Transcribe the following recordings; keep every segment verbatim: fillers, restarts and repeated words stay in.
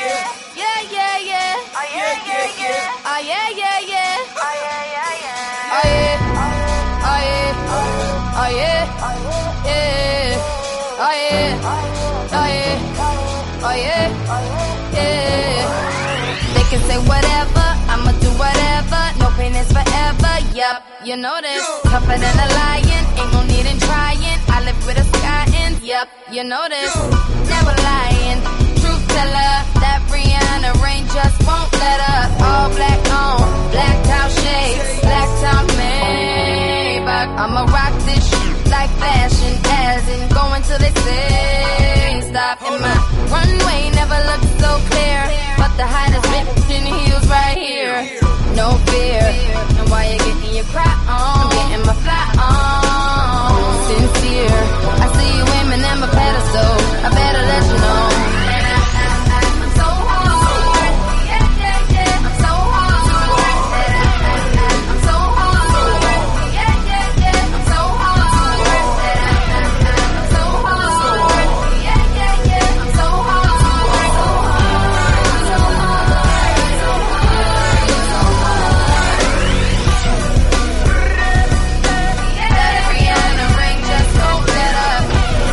yeah. Yeah, yeah, yeah. Oh, yeah, yeah, yeah. Oh, yeah, yeah, yeah. Oh, yeah, yeah, yeah. Oh, yeah. Oh, yeah. Oh, yeah. Yeah. Oh, yeah. Oh, yeah. Oh, yeah. Yeah. They can say whatever, I'ma do whatever. No pain is forever, yup, you know this. Tougher than a lion, ain't no need in trying. I live with a sky in, yup, you know this. Never lying, truth teller. That Rihanna rain just won't let up. All black on, blacked out shades, blacked out Maybach. I'ma rock this shit like fashion, as in going till they say stop. And my runway never looked so clear, but the hottest bitch in heels right here. No fear, and while you're getting your cry on, I'm getting my fly on. Sincere, I see you aiming at my pedestal, I better let you know. I'm so hard, yeah, yeah, yeah. I'm so hard, I'm so hard, yeah, yeah, yeah. I'm so hard, I'm so hard, yeah, yeah, yeah. I'm so hard, so hard, so hard, so hard. That Rihanna ring just won't let up.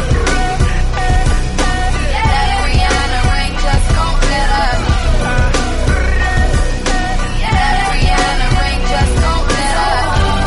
That Rihanna ring just won't let up. That Rihanna ring just won't let up.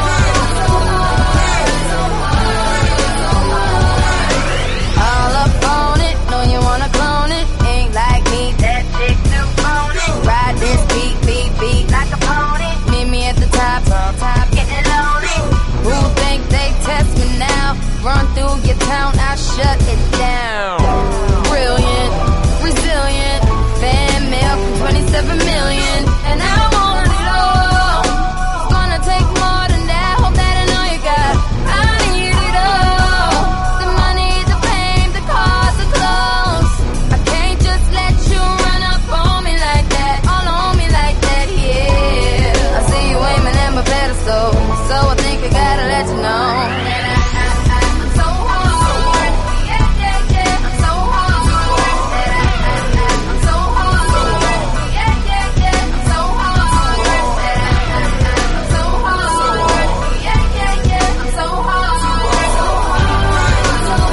All up on it, know you wanna clone it. Ain't like me, that chick too phony. Ride this beat, beat, beat like a pony. Meet me at the top, top, top, getting lonely. Who think they test me now? Run through your town, I shut it down. Brilliant, resilient, fan mail from twenty-seven million, and I want it all. It's gonna take more than that. Hope that I know you got. I need it all. The money, the fame, the cars, the clothes. I can't just let you run up on me like that, all on me like that. Yeah, I see you aiming at my pedestal, so I think I gotta let you know. I'm so hard, yeah, yeah, yeah. I'm so hard, I'm so hard, yeah, yeah, yeah. I'm so hard, I'm so hard, yeah, yeah, yeah. I'm so hard, so hard, so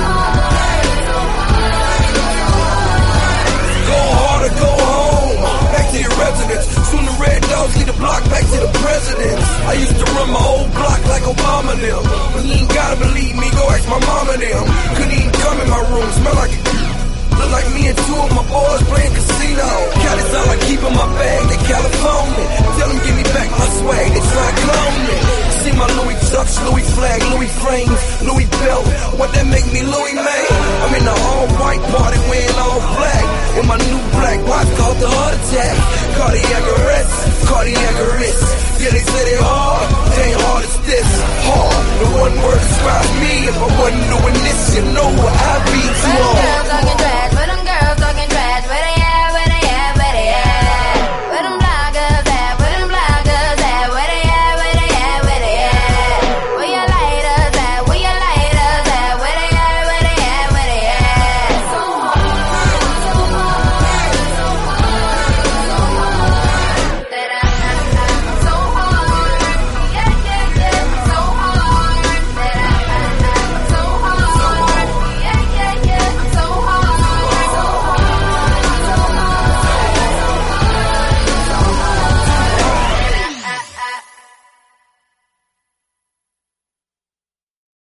hard. Go hard or go home, back to your residence. Soon the red dogs lead the block back to the presidents. I used to run my old block like Obama them. But you ain't gotta believe me, go ask my mama them. Couldn't even come in my room, smell like a look like me and two of my boys playing casino. Cali's all I keep in my bag, they California. Tell them give me back my swag, they try to clone me. See my Louis Tucks, Louis flag, Louis frames, Louis belt. What that make me Louis May? I'm in the all-white party wearing all black. In my new black watch called the heart attack. Cardiac arrest, cardiac arrest. Yeah, they say they hard, they ain't hard as this. Hard, the one word describes me if I wasn't doing this shit.